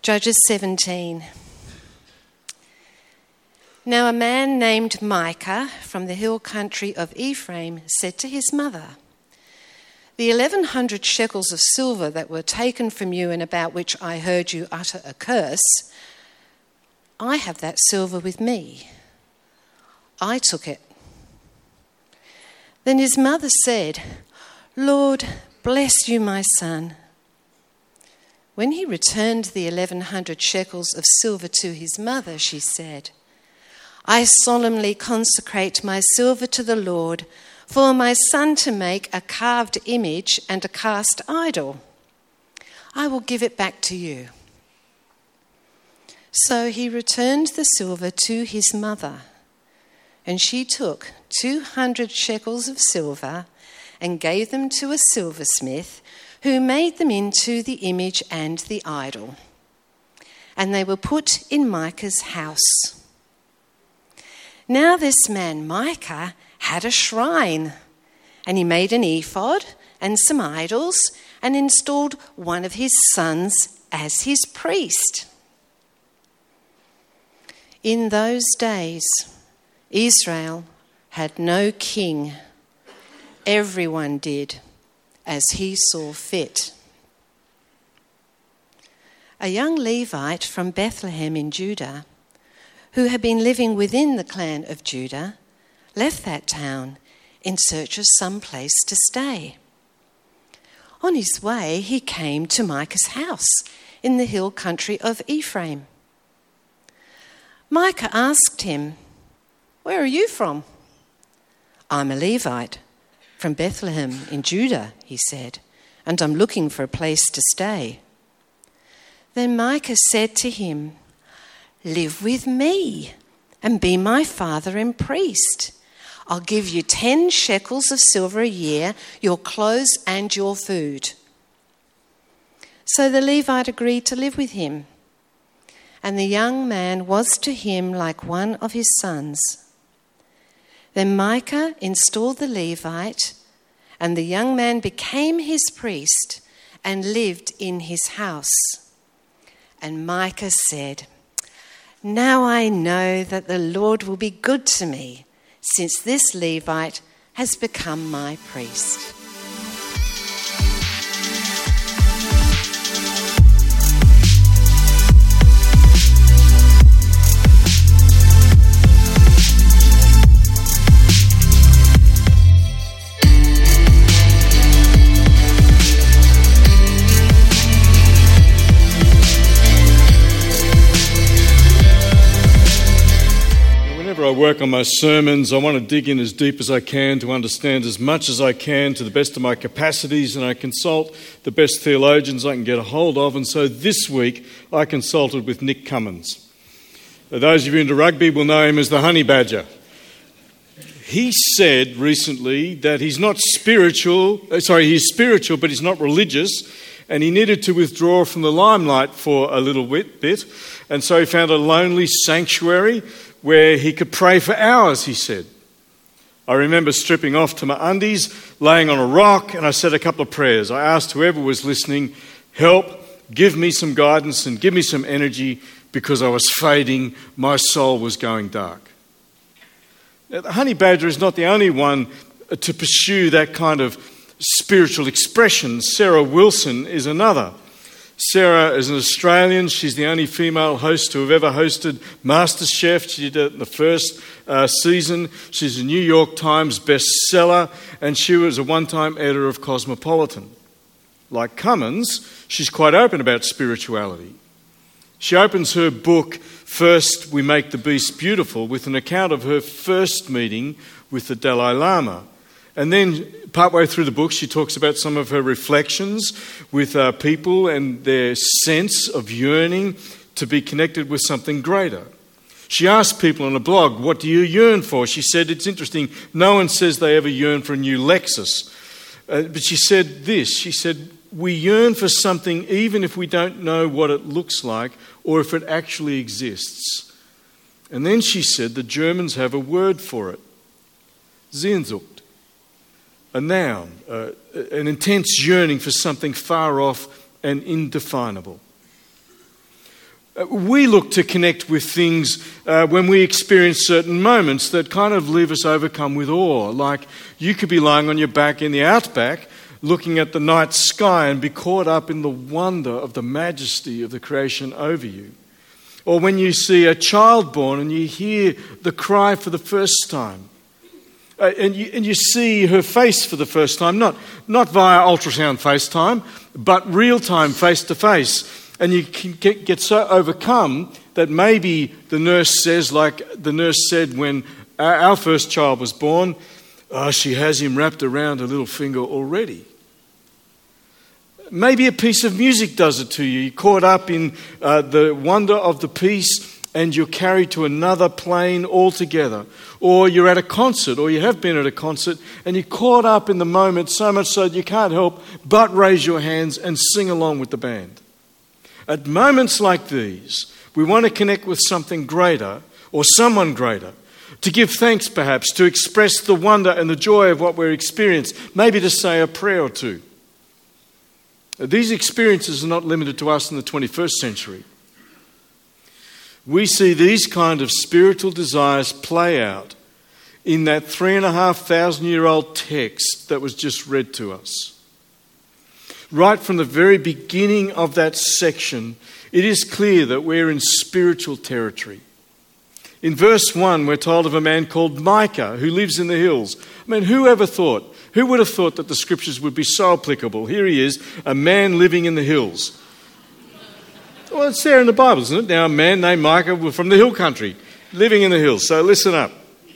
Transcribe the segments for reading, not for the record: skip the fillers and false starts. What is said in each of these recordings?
Judges 17. Now a man named Micah from the hill country of Ephraim said to his mother, "The 1,100 shekels of silver that were taken from you and about which I heard you utter a curse, I have that silver with me. I took it." Then his mother said, "Lord, bless you, my son." When he returned the 1,100 shekels of silver to his mother, she said, "I solemnly consecrate my silver to the Lord for my son to make a carved image and a cast idol. I will give it back to you." So he returned the silver to his mother, and she took 200 shekels of silver and gave them to a silversmith, who made them into the image and the idol. And they were put in Micah's house. Now this man Micah had a shrine, and he made an ephod and some idols and installed one of his sons as his priest. In those days, Israel had no king. Everyone did as he saw fit. A young Levite from Bethlehem in Judah, who had been living within the clan of Judah, left that town in search of some place to stay. On his way, he came to Micah's house in the hill country of Ephraim. Micah asked him, "Where are you from?" "I'm a Levite from Bethlehem in Judah," he said, "and I'm looking for a place to stay." Then Micah said to him, "Live with me and be my father and priest. I'll give you 10 shekels of silver a year, your clothes and your food." So the Levite agreed to live with him, and the young man was to him like one of his sons. Then Micah installed the Levite, and the young man became his priest and lived in his house. And Micah said, "Now I know that the Lord will be good to me, since this Levite has become my priest." I work on my sermons. I want to dig in as deep as I can to understand as much as I can to the best of my capacities, and I consult the best theologians I can get a hold of. And so this week I consulted with Nick Cummins. Those of you into rugby will know him as the Honey Badger. He said recently that he's spiritual, but he's not religious, and he needed to withdraw from the limelight for a little bit. And so he found a lonely sanctuary where he could pray for hours, he said. I remember stripping off to my undies, laying on a rock, and I said a couple of prayers. I asked whoever was listening, help, give me some guidance and give me some energy, because I was fading, my soul was going dark. Now, the honey badger is not the only one to pursue that kind of spiritual expression. Sarah Wilson is another. Sarah is an Australian. She's the only female host to have ever hosted MasterChef. She did it in the first season. She's a New York Times bestseller, and she was a one-time editor of Cosmopolitan. Like Cummins, she's quite open about spirituality. She opens her book, First We Make the Beast Beautiful, with an account of her first meeting with the Dalai Lama. And then partway through the book, she talks about some of her reflections with people and their sense of yearning to be connected with something greater. She asked people on a blog, "What do you yearn for?" She said, it's interesting, no one says they ever yearn for a new Lexus. But she said this, she said, "We yearn for something even if we don't know what it looks like or if it actually exists." And then she said the Germans have a word for it, Sehnsucht. A noun, an intense yearning for something far off and indefinable. We look to connect with things when we experience certain moments that kind of leave us overcome with awe. Like you could be lying on your back in the outback, looking at the night sky and be caught up in the wonder of the majesty of the creation over you. Or when you see a child born and you hear the cry for the first time. And you see her face for the first time, not via ultrasound FaceTime, but real-time, face-to-face. And you can get so overcome that maybe the nurse says, like the nurse said when our first child was born, she has him wrapped around her little finger already. Maybe a piece of music does it to you. You're caught up in the wonder of the piece and you're carried to another plane altogether. Or you're at a concert, or you have been at a concert, and you're caught up in the moment so much so that you can't help but raise your hands and sing along with the band. At moments like these, we want to connect with something greater or someone greater, to give thanks perhaps, to express the wonder and the joy of what we're experiencing, maybe to say a prayer or two. These experiences are not limited to us in the 21st century. We see these kind of spiritual desires play out in that 3,500-year-old text that was just read to us. Right from the very beginning of that section, it is clear that we're in spiritual territory. In verse 1, we're told of a man called Micah who lives in the hills. I mean, who would have thought that the scriptures would be so applicable? Here he is, a man living in the hills. Well, it's there in the Bible, isn't it? Now, a man named Micah from the hill country, living in the hills. So listen up.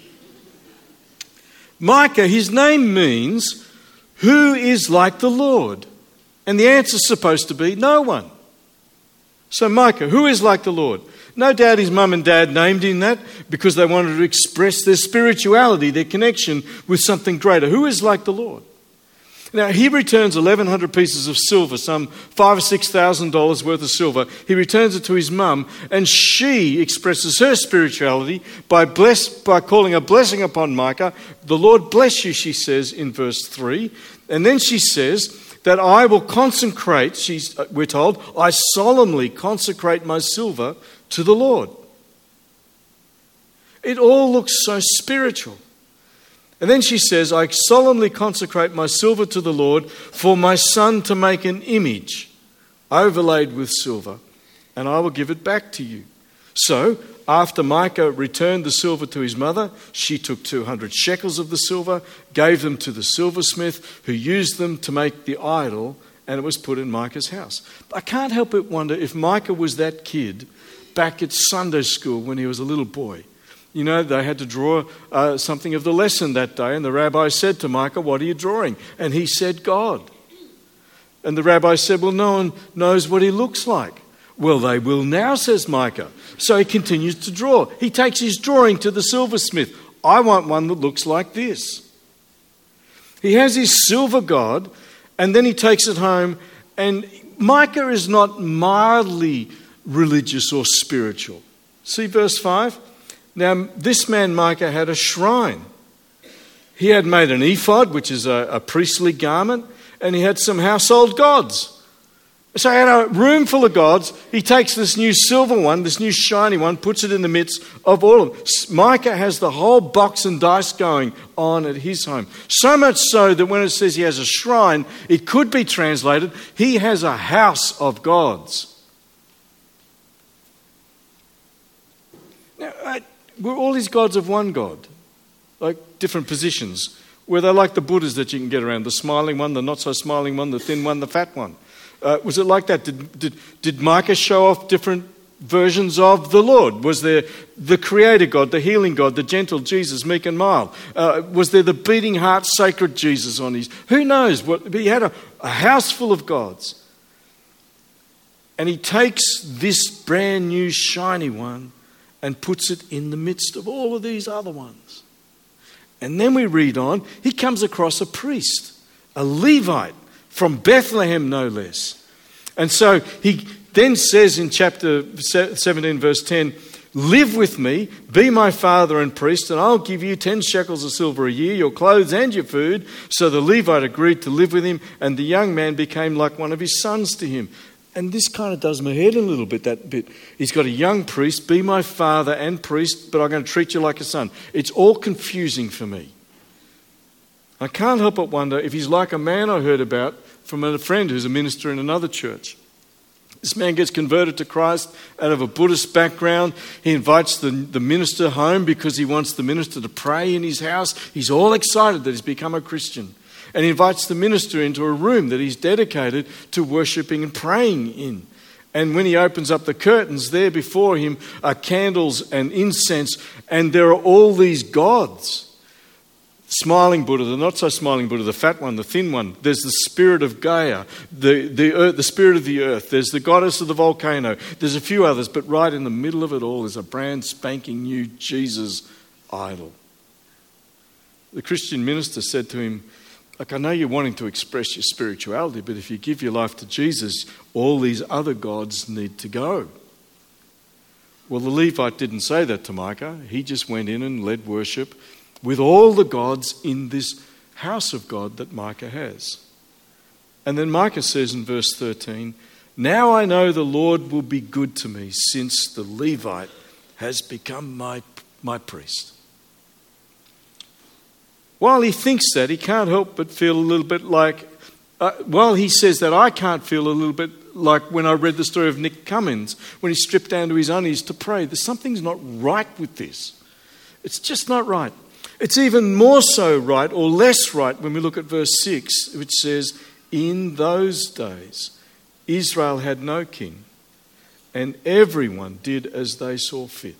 Micah, his name means, who is like the Lord? And the answer's supposed to be no one. So Micah, who is like the Lord? No doubt his mum and dad named him that because they wanted to express their spirituality, their connection with something greater. Who is like the Lord? Now, he returns 1,100 pieces of silver, some $5,000 or $6,000 worth of silver. He returns it to his mum, and she expresses her spirituality by calling a blessing upon Micah. The Lord bless you, she says in verse 3. And then she says that I will consecrate, we're told, I solemnly consecrate my silver to the Lord. It all looks so spiritual. And then she says, I solemnly consecrate my silver to the Lord for my son to make an image overlaid with silver, and I will give it back to you. So, after Micah returned the silver to his mother, she took 200 shekels of the silver, gave them to the silversmith, who used them to make the idol, and it was put in Micah's house. I can't help but wonder if Micah was that kid back at Sunday school when he was a little boy. You know, they had to draw something of the lesson that day, and the rabbi said to Micah, what are you drawing? And he said, God. And the rabbi said, well, no one knows what he looks like. Well, they will now, says Micah. So he continues to draw. He takes his drawing to the silversmith. I want one that looks like this. He has his silver god, and then he takes it home, and Micah is not mildly religious or spiritual. See verse 5? Now, this man Micah had a shrine. He had made an ephod, which is a priestly garment, and he had some household gods. So he had a room full of gods. He takes this new silver one, this new shiny one, puts it in the midst of all of them. Micah has the whole box and dice going on at his home. So much so that when it says he has a shrine, it could be translated, he has a house of gods. Now, were all his gods of one God? Like different positions? Were they like the Buddhas that you can get around? The smiling one, the not so smiling one, the thin one, the fat one? Was it like that? Did Micah show off different versions of the Lord? Was there the creator God, the healing God, the gentle Jesus, meek and mild? Was there the beating heart sacred Jesus on his? Who knows? He had a house full of gods. And he takes this brand new shiny one and puts it in the midst of all of these other ones. And then we read on, he comes across a priest, a Levite, from Bethlehem no less. And so he then says in chapter 17 verse 10, live with me, be my father and priest, and I'll give you 10 shekels of silver a year, your clothes and your food. So the Levite agreed to live with him, and the young man became like one of his sons to him. And this kind of does my head in a little bit, that bit. He's got a young priest, be my father and priest, but I'm going to treat you like a son. It's all confusing for me. I can't help but wonder if he's like a man I heard about from a friend who's a minister in another church. This man gets converted to Christ out of a Buddhist background. He invites the minister home because he wants the minister to pray in his house. He's all excited that he's become a Christian. And he invites the minister into a room that he's dedicated to worshipping and praying in. And when he opens up the curtains, there before him are candles and incense, and there are all these gods. Smiling Buddha, the not so smiling Buddha, the fat one, the thin one. There's the spirit of Gaia, the spirit of the earth. There's the goddess of the volcano. There's a few others, but right in the middle of it all is a brand spanking new Jesus idol. The Christian minister said to him, "Look, I know you're wanting to express your spirituality, but if you give your life to Jesus, all these other gods need to go." Well, the Levite didn't say that to Micah. He just went in and led worship with all the gods in this house of God that Micah has. And then Micah says in verse 13, "Now I know the Lord will be good to me, since the Levite has become my priest." While he thinks that, he can't help but feel a little bit like, while he says that, I can't feel a little bit like when I read the story of Nick Cummins, when he stripped down to his undies to pray. There's something's not right with this. It's just not right. It's even more so right, or less right, when we look at verse 6, which says, "In those days, Israel had no king, and everyone did as they saw fit."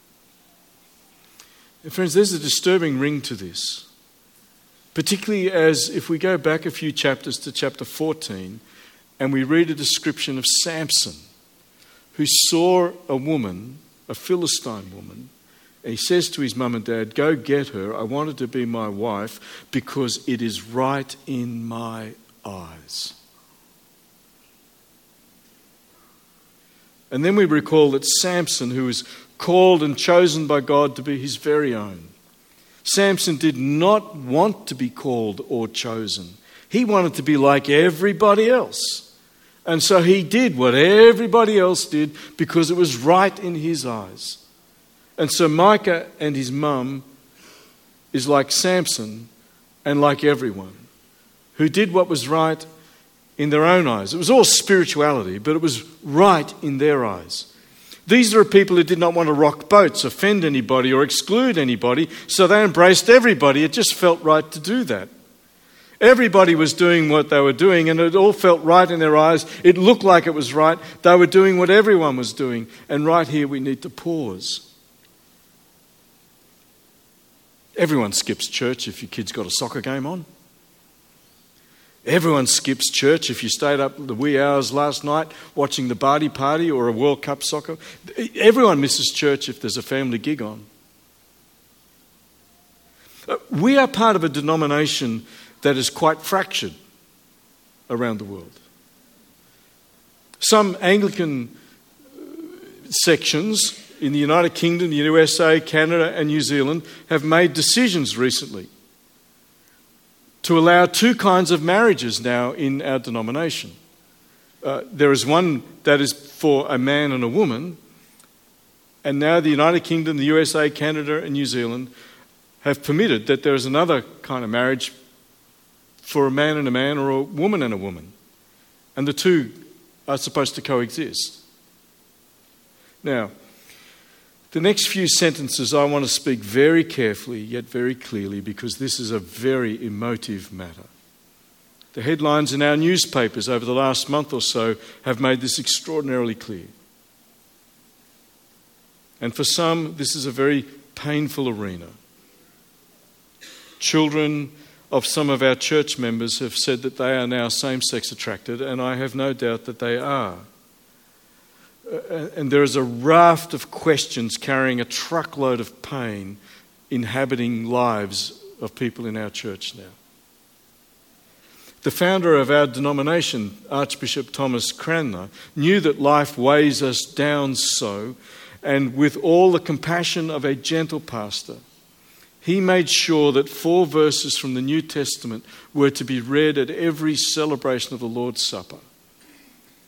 And friends, there's a disturbing ring to this, particularly as if we go back a few chapters to chapter 14, and we read a description of Samson, who saw a woman, a Philistine woman, and he says to his mum and dad, "Go get her. I want her to be my wife because it is right in my eyes." And then we recall that Samson, who was called and chosen by God to be his very own, Samson did not want to be called or chosen. He wanted to be like everybody else. And so he did what everybody else did because it was right in his eyes. And so Micah and his mum is like Samson and like everyone who did what was right in their own eyes. It was all spirituality, but it was right in their eyes. These are people who did not want to rock boats, offend anybody or exclude anybody, so they embraced everybody. It just felt right to do that. Everybody was doing what they were doing, and it all felt right in their eyes. It looked like it was right. They were doing what everyone was doing. And right here we need to pause. Everyone skips church if your kid's got a soccer game on. Everyone skips church if you stayed up the wee hours last night watching the Barty Party or a World Cup soccer. Everyone misses church if there's a family gig on. We are part of a denomination that is quite fractured around the world. Some Anglican sections in the United Kingdom, the USA, Canada and New Zealand have made decisions recently to allow two kinds of marriages now in our denomination. There is one that is for a man and a woman, and now the United Kingdom, the USA, Canada and New Zealand have permitted that there is another kind of marriage for a man and a man or a woman and a woman. And the two are supposed to coexist. Now, the next few sentences I want to speak very carefully yet very clearly because this is a very emotive matter. The headlines in our newspapers over the last month or so have made this extraordinarily clear. And for some, this is a very painful arena. Children of some of our church members have said that they are now same-sex attracted, and I have no doubt that they are. And there is a raft of questions carrying a truckload of pain inhabiting lives of people in our church now. The founder of our denomination, Archbishop Thomas Cranmer, knew that life weighs us down so, and with all the compassion of a gentle pastor, he made sure that 4 verses from the New Testament were to be read at every celebration of the Lord's Supper.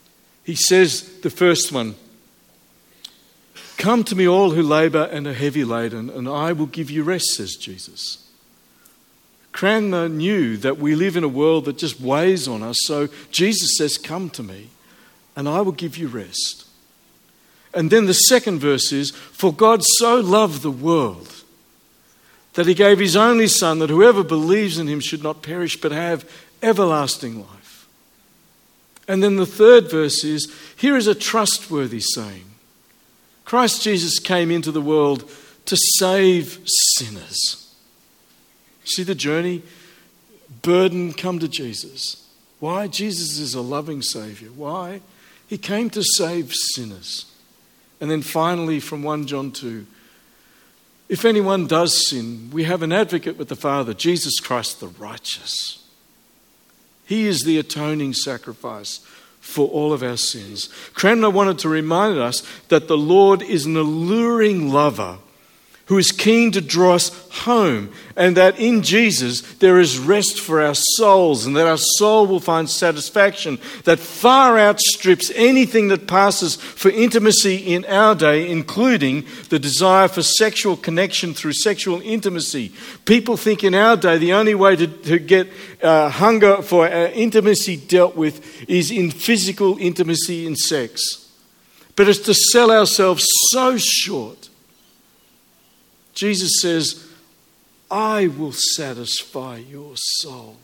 He says, the first one, "Come to me all who labour and are heavy laden, and I will give you rest," says Jesus. Cranmer knew that we live in a world that just weighs on us, so Jesus says, "Come to me, and I will give you rest." And then the second verse is, "For God so loved the world that he gave his only Son, that whoever believes in him should not perish but have everlasting life." And then the third verse is, here is a trustworthy saying. Christ Jesus came into the world to save sinners. See the journey? Burden, come to Jesus. Why? Jesus is a loving Saviour. Why? He came to save sinners. And then finally from 1 John 2, "If anyone does sin, we have an advocate with the Father, Jesus Christ the righteous. He is the atoning sacrifice for all of our sins." Cranmer wanted to remind us that the Lord is an alluring lover who is keen to draw us home, and that in Jesus there is rest for our souls, and that our soul will find satisfaction that far outstrips anything that passes for intimacy in our day, including the desire for sexual connection through sexual intimacy. People think in our day the only way to get hunger for intimacy dealt with is in physical intimacy in sex. But it's to sell ourselves so short. Jesus says, "I will satisfy your soul."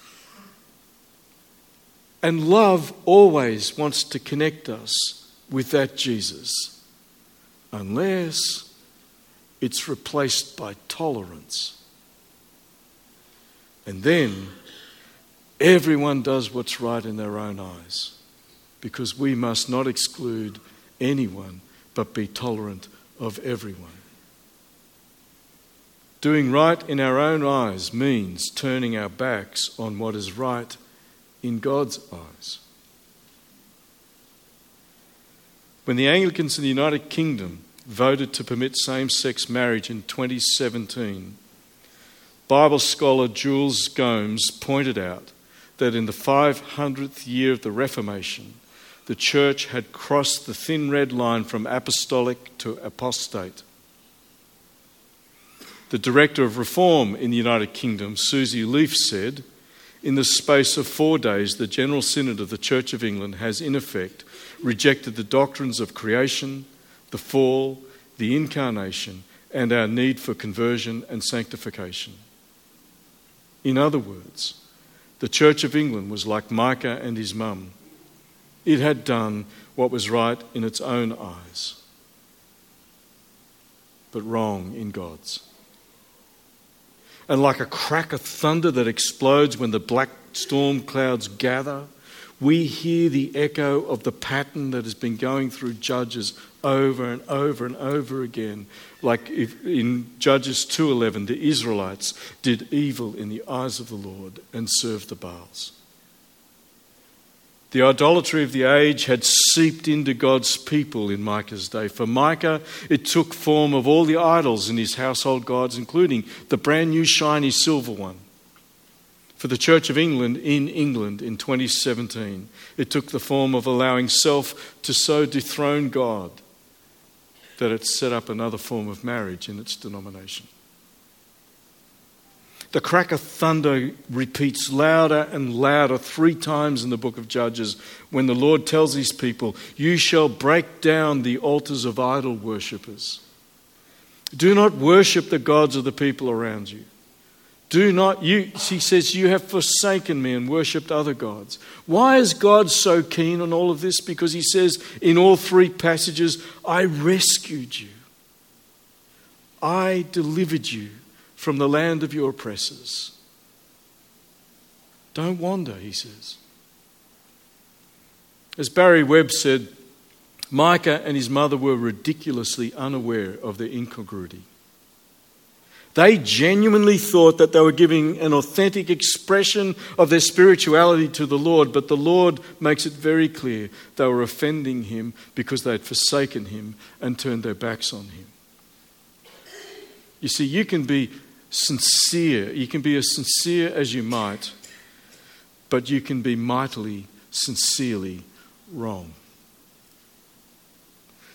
And love always wants to connect us with that Jesus, unless it's replaced by tolerance. And then everyone does what's right in their own eyes, because we must not exclude anyone but be tolerant of everyone. Doing right in our own eyes means turning our backs on what is right in God's eyes. When the Anglicans in the United Kingdom voted to permit same-sex marriage in 2017, Bible scholar Jules Gomes pointed out that in the 500th year of the Reformation, the church had crossed the thin red line from apostolic to apostate. The director of reform in the United Kingdom, Susie Leaf, said, "In the space of 4 days, the General Synod of the Church of England has in effect rejected the doctrines of creation, the fall, the incarnation, and our need for conversion and sanctification." In other words, the Church of England was like Micah and his mum. It had done what was right in its own eyes, but wrong in God's. And like a crack of thunder that explodes when the black storm clouds gather, we hear the echo of the pattern that has been going through Judges over and over and over again. Like if in Judges 2:11, the Israelites did evil in the eyes of the Lord and served the Baals. The idolatry of the age had seeped into God's people in Micah's day. For Micah, it took form of all the idols in his household gods, including the brand new shiny silver one. For the Church of England in 2017, it took the form of allowing self to so dethrone God that it set up another form of marriage in its denomination. The crack of thunder repeats louder and louder 3 times in the book of Judges when the Lord tells his people, "You shall break down the altars of idol worshippers. Do not worship the gods of the people around you. He says, you have forsaken me and worshipped other gods." Why is God so keen on all of this? Because he says in all 3 passages, "I rescued you. I delivered you from the land of your oppressors." Don't wander, he says. As Barry Webb said, Micah and his mother were ridiculously unaware of their incongruity. They genuinely thought that they were giving an authentic expression of their spirituality to the Lord, but the Lord makes it very clear they were offending him because they had forsaken him and turned their backs on him. You see, you can be sincere. You can be as sincere as you might, but you can be mightily, sincerely wrong.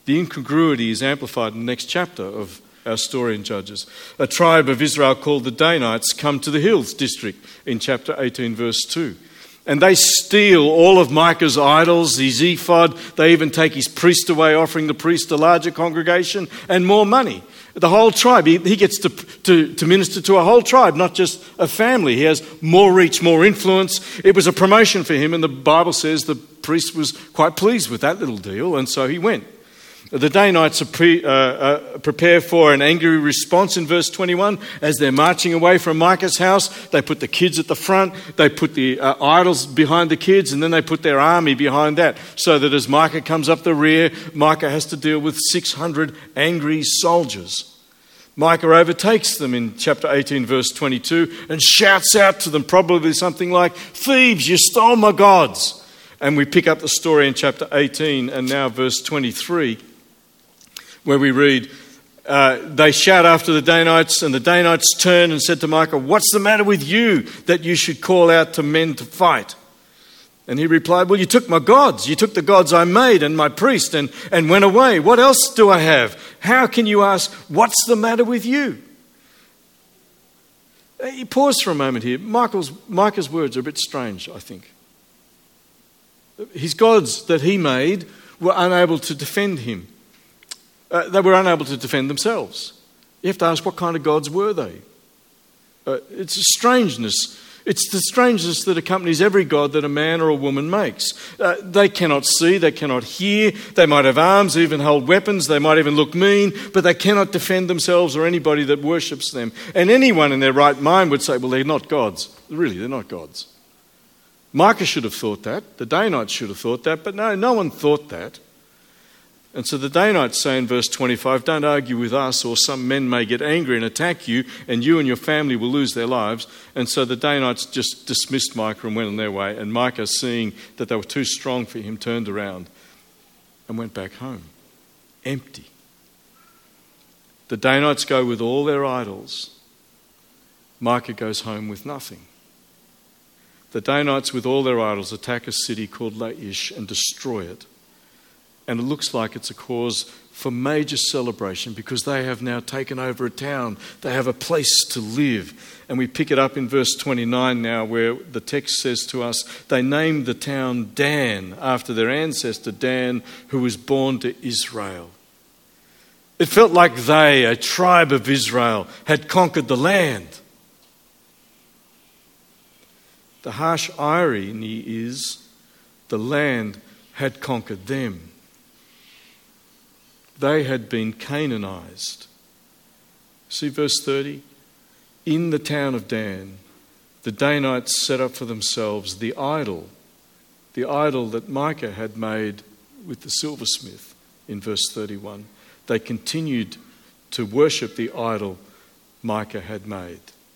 The incongruity is amplified in the next chapter of our story in Judges. A tribe of Israel called the Danites come to the hills district in chapter 18, verse 2. And they steal all of Micah's idols, his ephod. They even take his priest away, offering the priest a larger congregation and more money. The whole tribe, he gets to minister to a whole tribe, not just a family. He has more reach, more influence. It was a promotion for him, and the Bible says the priest was quite pleased with that little deal, and so he went. The Danites prepare for an angry response in verse 21. As they're marching away from Micah's house, they put the kids at the front, they put the idols behind the kids, and then they put their army behind that, so that as Micah comes up the rear, Micah has to deal with 600 angry soldiers. Micah overtakes them in chapter 18, verse 22, and shouts out to them probably something like, "Thieves, you stole my gods." And we pick up the story in chapter 18 and now verse 23. Where we read, they shout after the Danites, and the Danites turned and said to Micah, "What's the matter with you that you should call out to men to fight?" And he replied, "Well, you took my gods. You took the gods I made and my priest and went away. What else do I have? How can you ask, what's the matter with you?" You pause for a moment here. Micah's words are a bit strange, I think. His gods that he made were unable to defend him. They were unable to defend themselves. You have to ask, what kind of gods were they? It's a strangeness. It's the strangeness that accompanies every god that a man or a woman makes. They cannot see, they cannot hear, they might have arms, even hold weapons, they might even look mean, but they cannot defend themselves or anybody that worships them. And anyone in their right mind would say, well, they're not gods. Really, they're not gods. Micah should have thought that. The Danites should have thought that, but no one thought that. And so the Danites say in verse 25, "Don't argue with us, or some men may get angry and attack you, and you and your family will lose their lives." And so the Danites just dismissed Micah and went on their way. And Micah, seeing that they were too strong for him, turned around and went back home, empty. The Danites go with all their idols. Micah goes home with nothing. The Danites, with all their idols, attack a city called Laish and destroy it. And it looks like it's a cause for major celebration because they have now taken over a town. They have a place to live. And we pick it up in verse 29 now, where the text says to us, they named the town Dan after their ancestor Dan, who was born to Israel. It felt like they, a tribe of Israel, had conquered the land. The harsh irony is the land had conquered them. They had been Canaanized. See verse 30? In the town of Dan, the Danites set up for themselves the idol that Micah had made with the silversmith in verse 31. They continued to worship the idol Micah had made.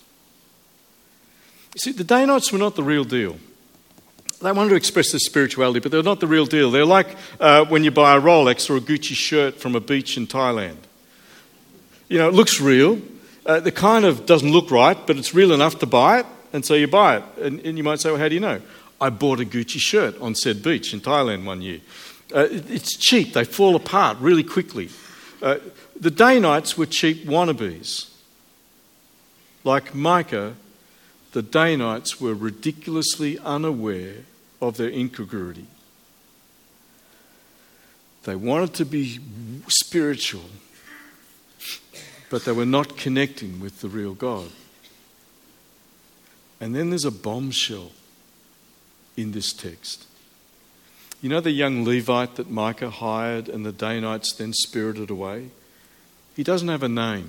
You see, the Danites were not the real deal. They wanted to express their spirituality, but they're not the real deal. They're like when you buy a Rolex or a Gucci shirt from a beach in Thailand. You know, it looks real. It kind of doesn't look right, but it's real enough to buy it, and so you buy it. And you might say, well, how do you know? I bought a Gucci shirt on said beach in Thailand one year. It's cheap. They fall apart really quickly. The Danites were cheap wannabes. Like Micah, the Danites were ridiculously unaware of their incongruity. They wanted to be spiritual, but they were not connecting with the real God. And then there's a bombshell in this text. You know the young Levite that Micah hired and the Danites then spirited away? He doesn't have a name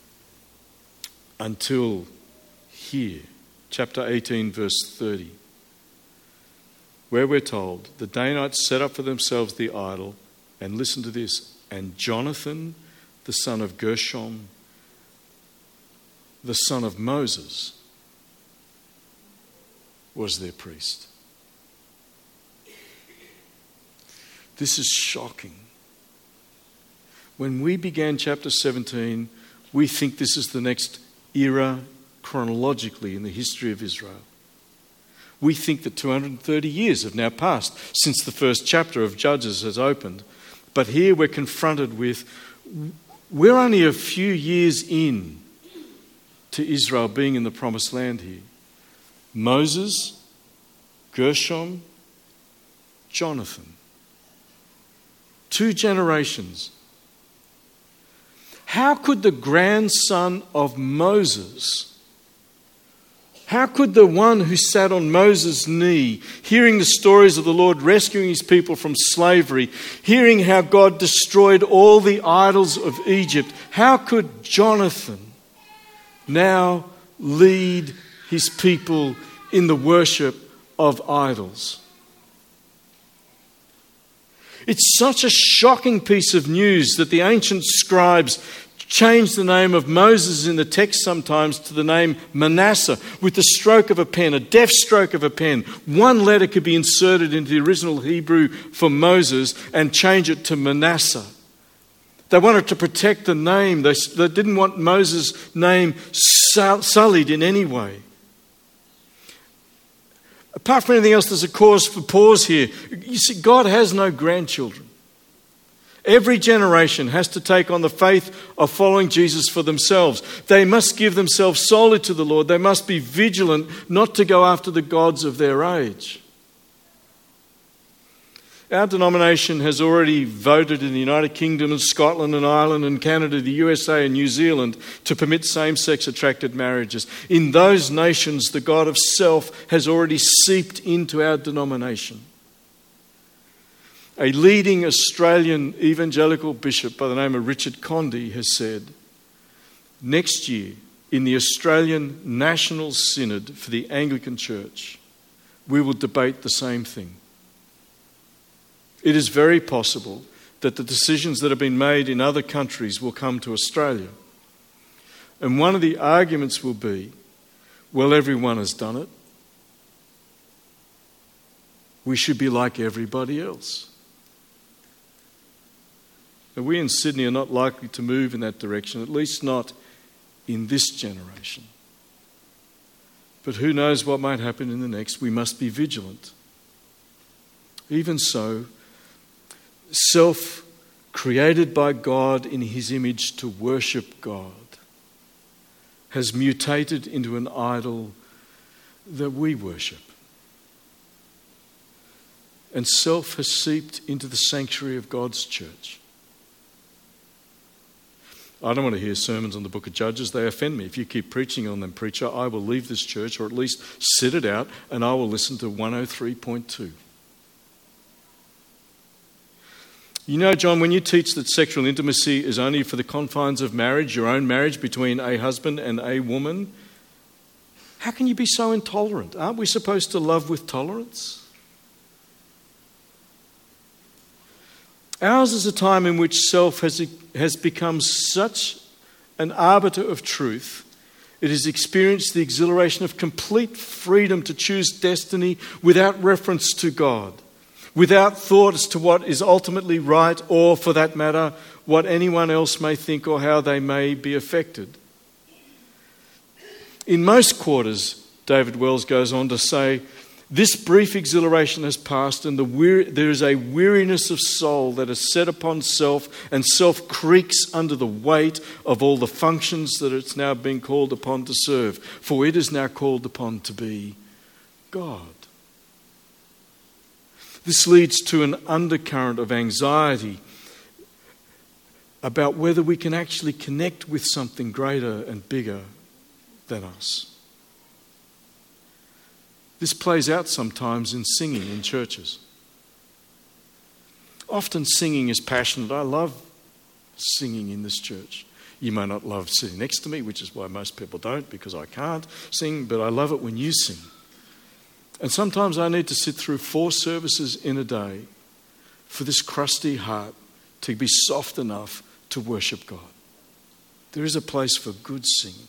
until here. Chapter 18, verse 30, where we're told, the Danites set up for themselves the idol, and listen to this, and Jonathan, the son of Gershom, the son of Moses, was their priest. This is shocking. When we began chapter 17, we think this is the next era chronologically in the history of Israel. We think that 230 years have now passed since the first chapter of Judges has opened. But here we're confronted with, we're only a few years in to Israel being in the promised land here. Moses, Gershom, Jonathan. 2 generations. How could the grandson of Moses, how could the one who sat on Moses' knee, hearing the stories of the Lord rescuing his people from slavery, hearing how God destroyed all the idols of Egypt, how could Jonathan now lead his people in the worship of idols? It's such a shocking piece of news that the ancient scribes changed the name of Moses in the text sometimes to the name Manasseh with the stroke of a pen, a deft stroke of a pen. One letter could be inserted into the original Hebrew for Moses and change it to Manasseh. They wanted to protect the name. They didn't want Moses' name sullied in any way. Apart from anything else, there's a cause for pause here. You see, God has no grandchildren. Every generation has to take on the faith of following Jesus for themselves. They must give themselves solely to the Lord. They must be vigilant not to go after the gods of their age. Our denomination has already voted in the United Kingdom and Scotland and Ireland and Canada, the USA and New Zealand to permit same-sex attracted marriages. In those nations, the God of self has already seeped into our denomination. A leading Australian evangelical bishop by the name of Richard Condy has said, next year in the Australian National Synod for the Anglican Church, we will debate the same thing. It is very possible that the decisions that have been made in other countries will come to Australia. And one of the arguments will be, well, everyone has done it. We should be like everybody else. Now, we in Sydney are not likely to move in that direction, at least not in this generation. But who knows what might happen in the next? We must be vigilant. Even so, self created by God in his image to worship God has mutated into an idol that we worship. And self has seeped into the sanctuary of God's church. I don't want to hear sermons on the book of Judges. They offend me. If you keep preaching on them, preacher, I will leave this church, or at least sit it out, and I will listen to 103.2. You know, John, when you teach that sexual intimacy is only for the confines of marriage, your own marriage between a husband and a woman, how can you be so intolerant? Aren't we supposed to love with tolerance? Ours is a time in which self has become such an arbiter of truth. It has experienced the exhilaration of complete freedom to choose destiny without reference to God, without thought as to what is ultimately right, or, for that matter, what anyone else may think or how they may be affected. In most quarters, David Wells goes on to say, this brief exhilaration has passed, and there is a weariness of soul that is set upon self, and self creaks under the weight of all the functions that it's now being called upon to serve, for it is now called upon to be God. This leads to an undercurrent of anxiety about whether we can actually connect with something greater and bigger than us. This plays out sometimes in singing in churches. Often singing is passionate. I love singing in this church. You may not love sitting next to me, which is why most people don't, because I can't sing, but I love it when you sing. And sometimes I need to sit through 4 services in a day for this crusty heart to be soft enough to worship God. There is a place for good singing.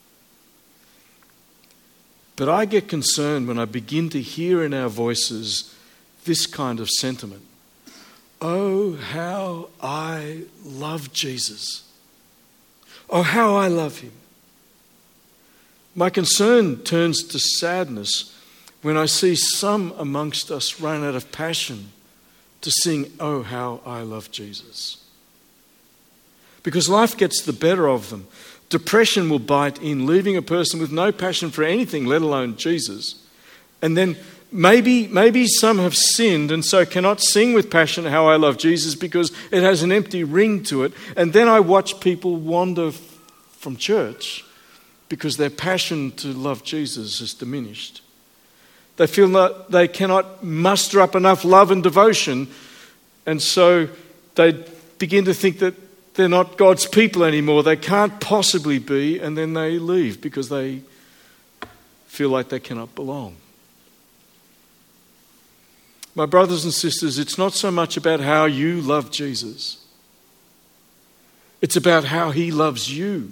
But I get concerned when I begin to hear in our voices this kind of sentiment. Oh, how I love Jesus. Oh, how I love him. My concern turns to sadness when I see some amongst us run out of passion to sing, "Oh, how I love Jesus." Because life gets the better of them. Depression will bite in, leaving a person with no passion for anything, let alone Jesus. And then maybe some have sinned and so cannot sing with passion "How I love Jesus" because it has an empty ring to it. And then I watch people wander from church because their passion to love Jesus is diminished. They feel that they cannot muster up enough love and devotion, and so they begin to think that they're not God's people anymore. They can't possibly be, and then they leave because they feel like they cannot belong. My brothers and sisters, it's not so much about how you love Jesus. It's about how he loves you.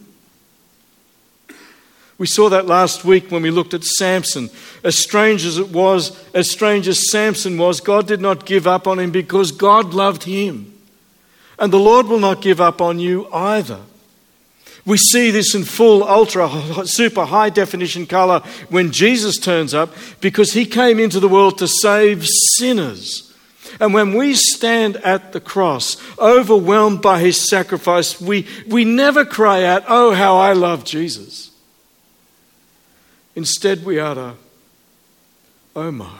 We saw that last week when we looked at Samson. As strange as Samson was, God did not give up on him because God loved him. And the Lord will not give up on you either. We see this in full, ultra, super high definition colour when Jesus turns up, because he came into the world to save sinners. And when we stand at the cross, overwhelmed by his sacrifice, we never cry out, "Oh, how I love Jesus." Instead, we utter, "Oh my,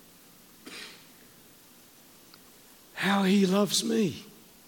how he loves me."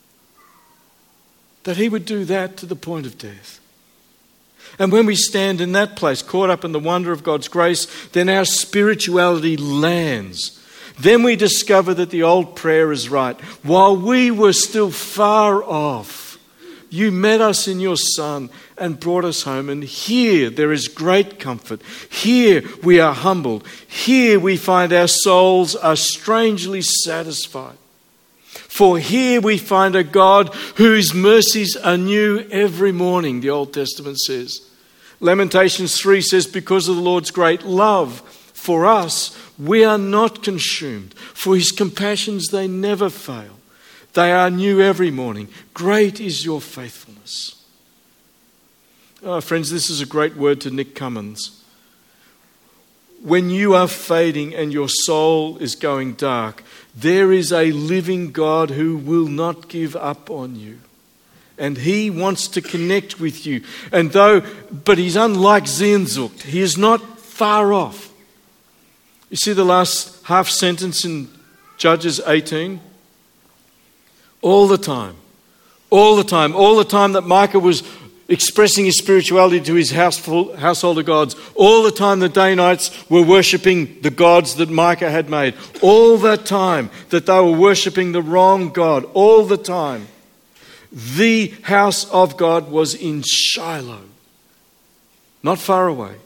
That he would do that to the point of death. And when we stand in that place, caught up in the wonder of God's grace, then our spirituality lands. Then we discover that the old prayer is right. While we were still far off, you met us in your Son and brought us home. And here there is great comfort. Here we are humbled. Here we find our souls are strangely satisfied. For here we find a God whose mercies are new every morning, the Old Testament says. Lamentations 3 says, because of the Lord's great love for us, we are not consumed. For his compassions, they never fail. They are new every morning. Great is your faithfulness. Oh, friends, this is a great word to Nick Cummins. When you are fading and your soul is going dark, there is a living God who will not give up on you. And he wants to connect with you. But he's unlike Sehnsucht. He is not far off. You see the last half sentence in Judges 18? All the time that Micah was expressing his spirituality to his household of gods, all the time the Danites were worshipping the gods that Micah had made, all the time that they were worshipping the wrong God, all the time, the house of God was in Shiloh, not far away.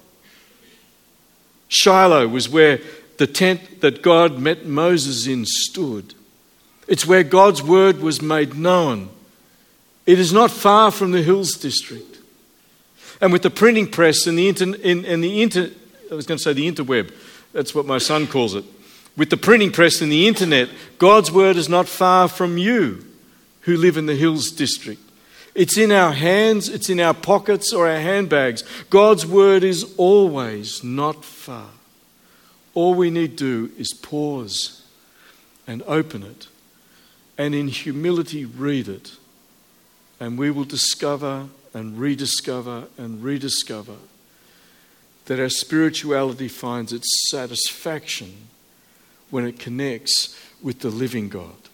Shiloh was where the tent that God met Moses in stood. It's where God's word was made known. It is not far from the Hills District. And with the printing press and the interweb, that's what my son calls it. With the printing press and the internet, God's word is not far from you who live in the Hills District. It's in our hands, it's in our pockets or our handbags. God's word is always not far. All we need to do is pause and open it and in humility read it. And we will discover and rediscover that our spirituality finds its satisfaction when it connects with the living God.